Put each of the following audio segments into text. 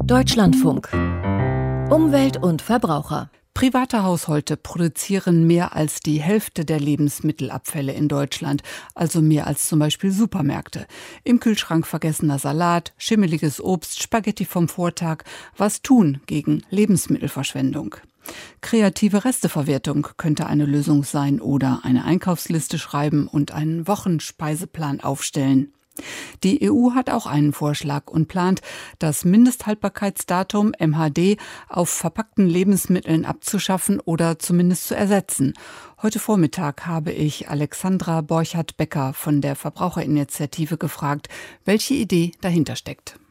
Deutschlandfunk. Umwelt und Verbraucher. Private Haushalte produzieren mehr als die Hälfte der Lebensmittelabfälle in Deutschland, also mehr als zum Beispiel Supermärkte. Im Kühlschrank vergessener Salat, schimmeliges Obst, Spaghetti vom Vortag. Was tun gegen Lebensmittelverschwendung? Kreative Resteverwertung könnte eine Lösung sein oder eine Einkaufsliste schreiben und einen Wochenspeiseplan aufstellen. Die EU hat auch einen Vorschlag und plant, das Mindesthaltbarkeitsdatum MHD auf verpackten Lebensmitteln abzuschaffen oder zumindest zu ersetzen. Heute Vormittag habe ich Alexandra Borchardt-Becker von der Verbraucherinitiative gefragt, welche Idee dahinter steckt.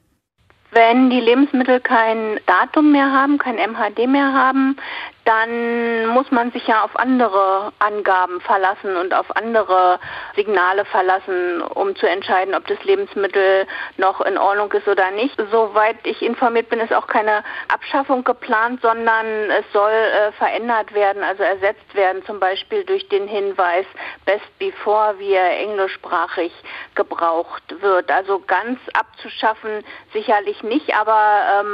Wenn die Lebensmittel kein Datum mehr haben, kein MHD mehr haben, dann muss man sich ja auf andere Angaben verlassen und auf andere Signale verlassen, um zu entscheiden, ob das Lebensmittel noch in Ordnung ist oder nicht. Soweit ich informiert bin, ist auch keine Abschaffung geplant, sondern es soll verändert werden, also ersetzt werden, zum Beispiel durch den Hinweis Best Before, wie er englischsprachig gebraucht wird. Also ganz abzuschaffen sicherlich nicht, aber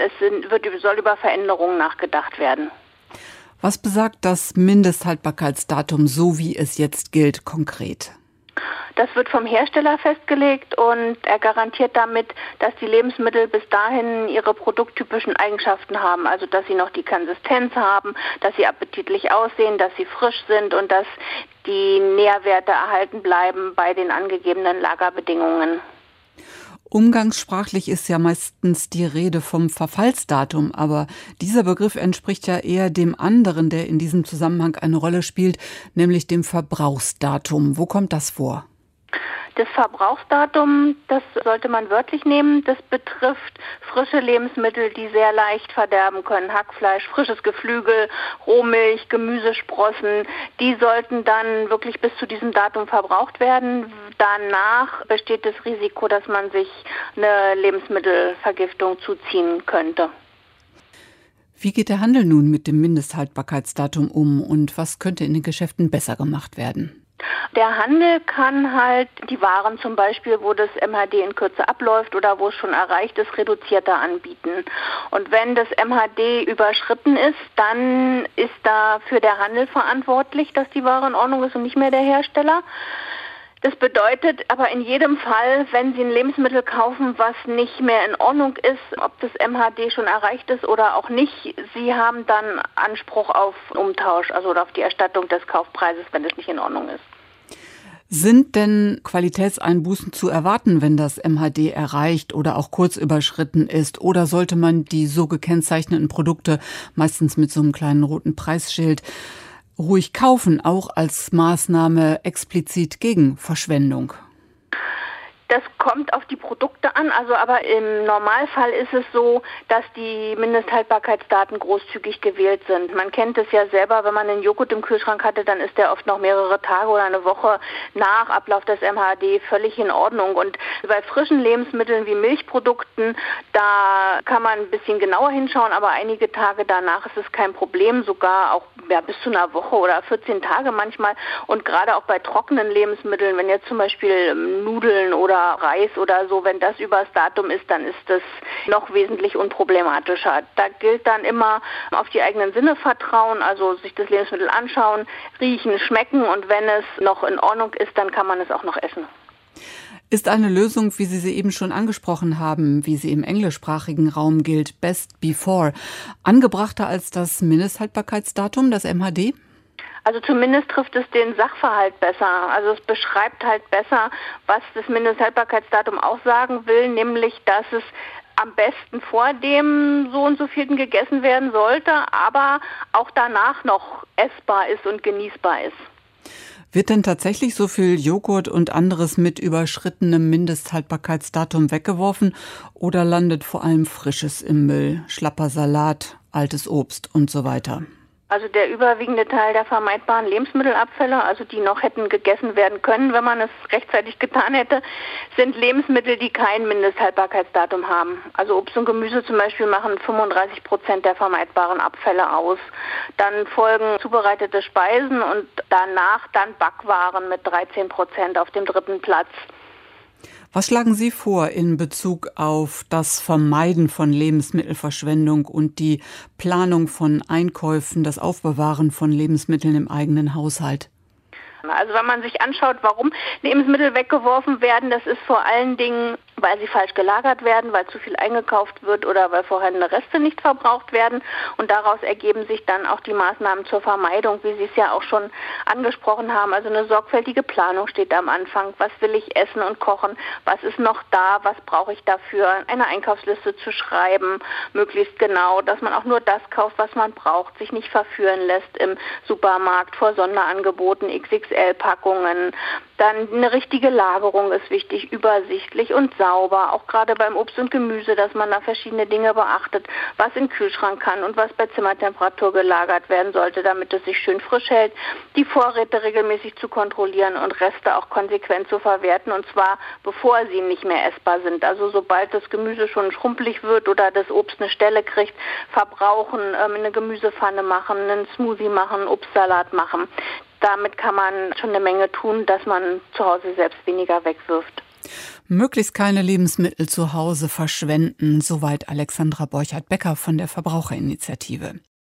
soll über Veränderungen nachgedacht werden. Was besagt das Mindesthaltbarkeitsdatum, so wie es jetzt gilt, konkret? Das wird vom Hersteller festgelegt und er garantiert damit, dass die Lebensmittel bis dahin ihre produkttypischen Eigenschaften haben. Also dass sie noch die Konsistenz haben, dass sie appetitlich aussehen, dass sie frisch sind und dass die Nährwerte erhalten bleiben bei den angegebenen Lagerbedingungen. Umgangssprachlich ist ja meistens die Rede vom Verfallsdatum, aber dieser Begriff entspricht ja eher dem anderen, der in diesem Zusammenhang eine Rolle spielt, nämlich dem Verbrauchsdatum. Wo kommt das vor? Das Verbrauchsdatum, das sollte man wörtlich nehmen. Das betrifft frische Lebensmittel, die sehr leicht verderben können. Hackfleisch, frisches Geflügel, Rohmilch, Gemüsesprossen. Die sollten dann wirklich bis zu diesem Datum verbraucht werden. Danach besteht das Risiko, dass man sich eine Lebensmittelvergiftung zuziehen könnte. Wie geht der Handel nun mit dem Mindesthaltbarkeitsdatum um und was könnte in den Geschäften besser gemacht werden? Der Handel kann halt die Waren zum Beispiel, wo das MHD in Kürze abläuft oder wo es schon erreicht ist, reduzierter anbieten. Und wenn das MHD überschritten ist, dann ist dafür der Handel verantwortlich, dass die Ware in Ordnung ist und nicht mehr der Hersteller. Das bedeutet aber in jedem Fall, wenn Sie ein Lebensmittel kaufen, was nicht mehr in Ordnung ist, ob das MHD schon erreicht ist oder auch nicht, Sie haben dann Anspruch auf Umtausch, also auf die Erstattung des Kaufpreises, wenn es nicht in Ordnung ist. Sind denn Qualitätseinbußen zu erwarten, wenn das MHD erreicht oder auch kurz überschritten ist? Oder sollte man die so gekennzeichneten Produkte, meistens mit so einem kleinen roten Preisschild, ruhig kaufen, auch als Maßnahme explizit gegen Verschwendung? Das kommt auf die Produkte an, aber im Normalfall ist es so, dass die Mindesthaltbarkeitsdaten großzügig gewählt sind. Man kennt es ja selber, wenn man einen Joghurt im Kühlschrank hatte, dann ist der oft noch mehrere Tage oder eine Woche nach Ablauf des MHD völlig in Ordnung. Und bei frischen Lebensmitteln wie Milchprodukten, da kann man ein bisschen genauer hinschauen, aber einige Tage danach ist es kein Problem, sogar auch bis zu einer Woche oder 14 Tage manchmal. Und gerade auch bei trockenen Lebensmitteln, wenn jetzt zum Beispiel Nudeln oder Reis oder so, wenn das übers Datum ist, dann ist das noch wesentlich unproblematischer. Da gilt dann immer auf die eigenen Sinne vertrauen, also sich das Lebensmittel anschauen, riechen, schmecken und wenn es noch in Ordnung ist, dann kann man es auch noch essen. Ist eine Lösung, wie Sie sie eben schon angesprochen haben, wie sie im englischsprachigen Raum gilt, Best Before, angebrachter als das Mindesthaltbarkeitsdatum, das MHD? Also zumindest trifft es den Sachverhalt besser. Also es beschreibt halt besser, was das Mindesthaltbarkeitsdatum aussagen will, nämlich, dass es am besten vor dem so und so vielten gegessen werden sollte, aber auch danach noch essbar ist und genießbar ist. Wird denn tatsächlich so viel Joghurt und anderes mit überschrittenem Mindesthaltbarkeitsdatum weggeworfen oder landet vor allem Frisches im Müll, schlapper Salat, altes Obst und so weiter? Also der überwiegende Teil der vermeidbaren Lebensmittelabfälle, also die noch hätten gegessen werden können, wenn man es rechtzeitig getan hätte, sind Lebensmittel, die kein Mindesthaltbarkeitsdatum haben. Also Obst und Gemüse zum Beispiel machen 35% der vermeidbaren Abfälle aus. Dann folgen zubereitete Speisen und danach dann Backwaren mit 13% auf dem dritten Platz. Was schlagen Sie vor in Bezug auf das Vermeiden von Lebensmittelverschwendung und die Planung von Einkäufen, das Aufbewahren von Lebensmitteln im eigenen Haushalt? Also wenn man sich anschaut, warum Lebensmittel weggeworfen werden, das ist vor allen Dingen, weil sie falsch gelagert werden, weil zu viel eingekauft wird oder weil vorhandene Reste nicht verbraucht werden. Und daraus ergeben sich dann auch die Maßnahmen zur Vermeidung, wie Sie es ja auch schon angesprochen haben. Also eine sorgfältige Planung steht am Anfang. Was will ich essen und kochen? Was ist noch da? Was brauche ich dafür? Eine Einkaufsliste zu schreiben, möglichst genau, dass man auch nur das kauft, was man braucht, sich nicht verführen lässt im Supermarkt vor Sonderangeboten, XXL-Packungen. Dann eine richtige Lagerung ist wichtig, übersichtlich und sauber, auch gerade beim Obst und Gemüse, dass man da verschiedene Dinge beachtet, was in den Kühlschrank kann und was bei Zimmertemperatur gelagert werden sollte, damit es sich schön frisch hält, die Vorräte regelmäßig zu kontrollieren und Reste auch konsequent zu verwerten, und zwar bevor sie nicht mehr essbar sind. Also sobald das Gemüse schon schrumpelig wird oder das Obst eine Stelle kriegt, verbrauchen, eine Gemüsepfanne machen, einen Smoothie machen, einen Obstsalat machen. Damit kann man schon eine Menge tun, dass man zu Hause selbst weniger wegwirft. Möglichst keine Lebensmittel zu Hause verschwenden, soweit Alexandra Borchardt-Becker von der Verbraucherinitiative.